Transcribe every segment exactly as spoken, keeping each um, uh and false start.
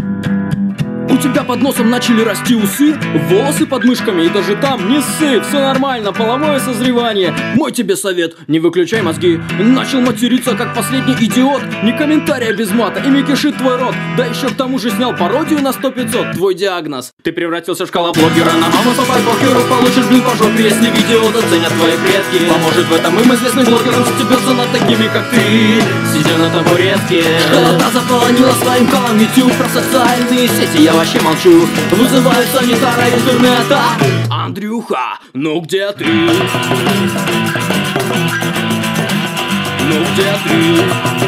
У тебя под носом начали расти усы, волосы под мышками, и даже там не ссы. Все нормально, половое созревание. Мой тебе совет, не выключай мозги. Начал материться, как последний идиот. Не комментария без мата, ими кишит твой рот. Да еще к тому же снял пародию на сто пятьсот. Твой диагноз: ты превратился в шкалоблогера. На маму попай покеру, получишь блин по жопе, если видео заценят твои предки. Поможет в этом им известный блогер, он стебется над такими, как ты, сидя на табуретке. Школота заполонила своим колом YouTube. Про социальные сети я вообще молчу. Вызываю санитара интернета. Андрюха, ну где ты? Ну где ты?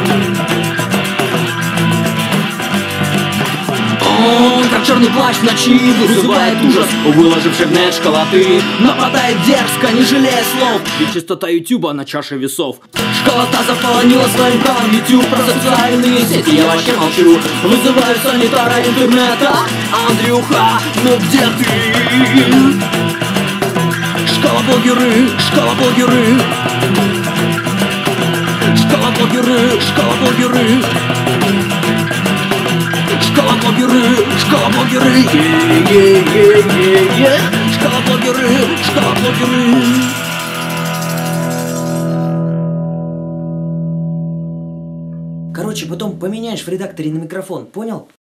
Он, как черный плащ в ночи, вызывает ужас у выложивших в нет школоты. Нападает дерзко, не жалея слов, и чистота ютуба на чаше весов. Школота заполонила своим каналом YouTube. Про социальные сети я вообще молчу. Вызываю санитара интернета. Андрюха, ну где ты? Школоблогеры, школоблогеры, школоблогеры, школоблогеры, школоблогеры, школоблогеры, е-е-е-е-е, школоблогеры, школоблогеры. Короче, потом поменяешь в редакторе на микрофон, понял?